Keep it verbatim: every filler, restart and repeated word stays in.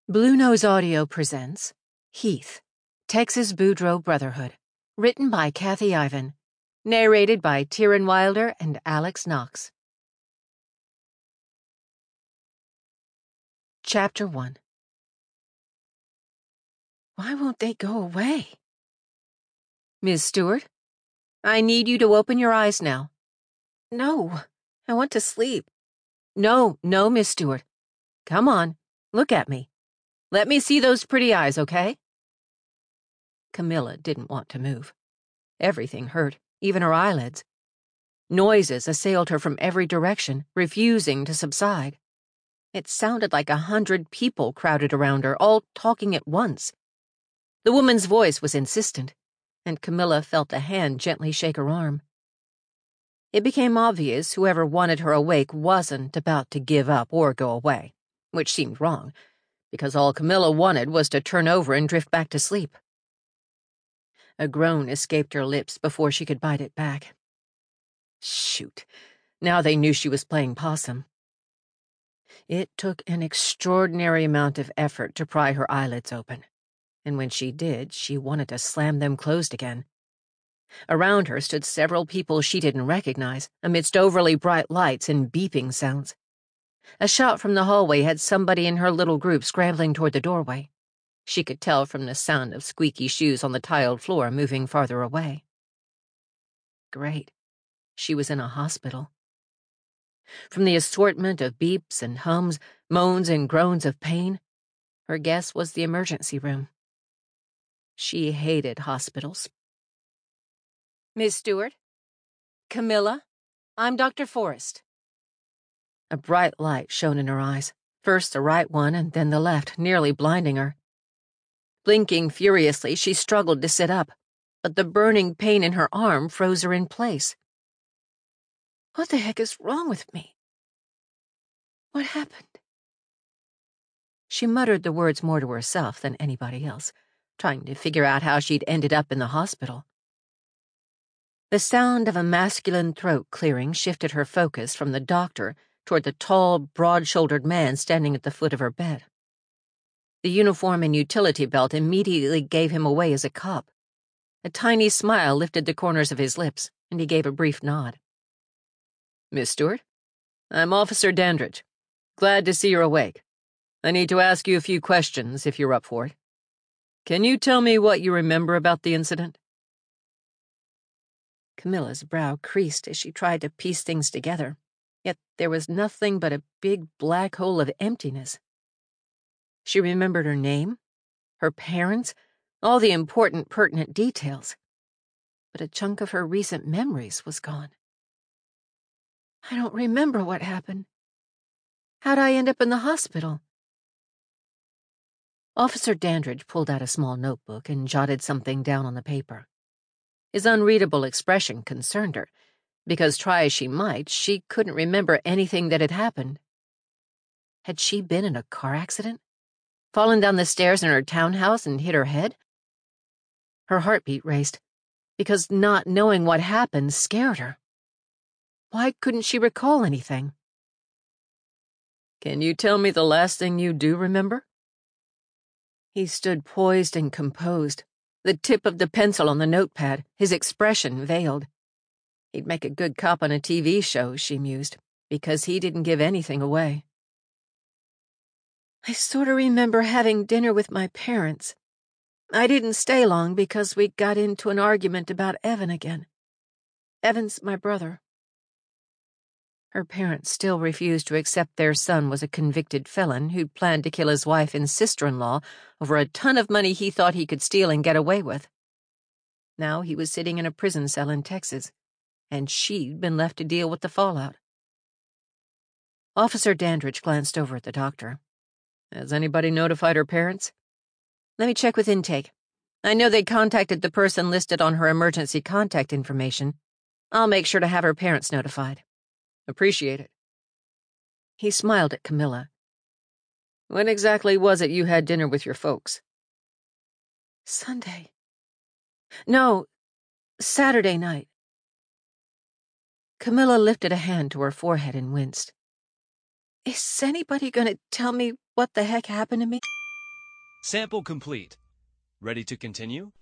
Blue Nose Audio presents Heath, Texas Boudreaux Brotherhood, written by Kathy Ivan, narrated by Tyron Wilder and Alex Knox. Chapter one. Why won't they go away? Miss Stewart, I need you to open your eyes now. No, I want to sleep. No, no, Miss Stewart. Come on, look at me. Let me see those pretty eyes, okay? Camilla didn't want to move. Everything hurt, even her eyelids. Noises assailed her from every direction, refusing to subside. It sounded like a hundred people crowded around her, all talking at once. The woman's voice was insistent, and Camilla felt a hand gently shake her arm. It became obvious whoever wanted her awake wasn't about to give up or go away, which seemed wrong, because all Camilla wanted was to turn over and drift back to sleep. A groan escaped her lips before she could bite it back. Shoot, now they knew she was playing possum. It took an extraordinary amount of effort to pry her eyelids open, and when she did, she wanted to slam them closed again. Around her stood several people she didn't recognize, amidst overly bright lights and beeping sounds. A shout from the hallway had somebody in her little group scrambling toward the doorway. She could tell from the sound of squeaky shoes on the tiled floor moving farther away. Great. She was in a hospital. From the assortment of beeps and hums, moans and groans of pain, her guess was the emergency room. She hated hospitals. Miss Stewart? Camilla? I'm Doctor Forrest. A bright light shone in her eyes, first the right one and then the left, nearly blinding her. Blinking furiously, she struggled to sit up, but the burning pain in her arm froze her in place. What the heck is wrong with me? What happened? She muttered the words more to herself than anybody else, trying to figure out how she'd ended up in the hospital. The sound of a masculine throat clearing shifted her focus from the doctor toward the tall, broad-shouldered man standing at the foot of her bed. The uniform and utility belt immediately gave him away as a cop. A tiny smile lifted the corners of his lips, and he gave a brief nod. Miss Stewart, I'm Officer Dandridge. Glad to see you're awake. I need to ask you a few questions if you're up for it. Can you tell me what you remember about the incident? Camilla's brow creased as she tried to piece things together, yet there was nothing but a big black hole of emptiness. She remembered her name, her parents, all the important, pertinent details, but a chunk of her recent memories was gone. I don't remember what happened. How'd I end up in the hospital? Officer Dandridge pulled out a small notebook and jotted something down on the paper. His unreadable expression concerned her, because try as she might, she couldn't remember anything that had happened. Had she been in a car accident? Fallen down the stairs in her townhouse and hit her head? Her heartbeat raced, because not knowing what happened scared her. Why couldn't she recall anything? Can you tell me the last thing you do remember? He stood poised and composed, the tip of the pencil on the notepad, his expression veiled. He'd make a good cop on a T V show, she mused, because he didn't give anything away. I sort of remember having dinner with my parents. I didn't stay long because we got into an argument about Evan again. Evan's my brother. Her parents still refused to accept their son was a convicted felon who'd planned to kill his wife and sister-in-law over a ton of money he thought he could steal and get away with. Now he was sitting in a prison cell in Texas, and she'd been left to deal with the fallout. Officer Dandridge glanced over at the doctor. Has anybody notified her parents? Let me check with intake. I know they contacted the person listed on her emergency contact information. I'll make sure to have her parents notified. Appreciate it. He smiled at Camilla. When exactly was it you had dinner with your folks? Sunday. No, Saturday night. Camilla lifted a hand to her forehead and winced. Is anybody going to tell me what the heck happened to me? Sample complete. Ready to continue?